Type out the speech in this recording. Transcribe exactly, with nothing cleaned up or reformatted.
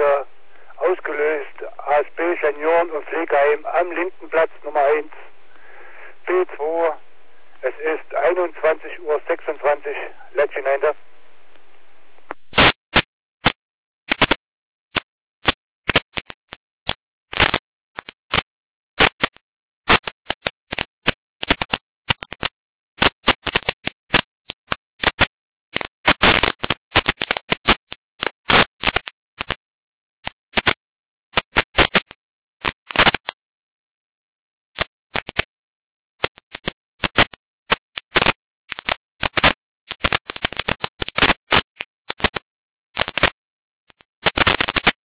Unfälle ausgelöst, A S B Senioren- und Pflegeheim am Lindenplatz Nummer eins, B zwei. Es ist einundzwanzig Uhr sechsundzwanzig, Letzchen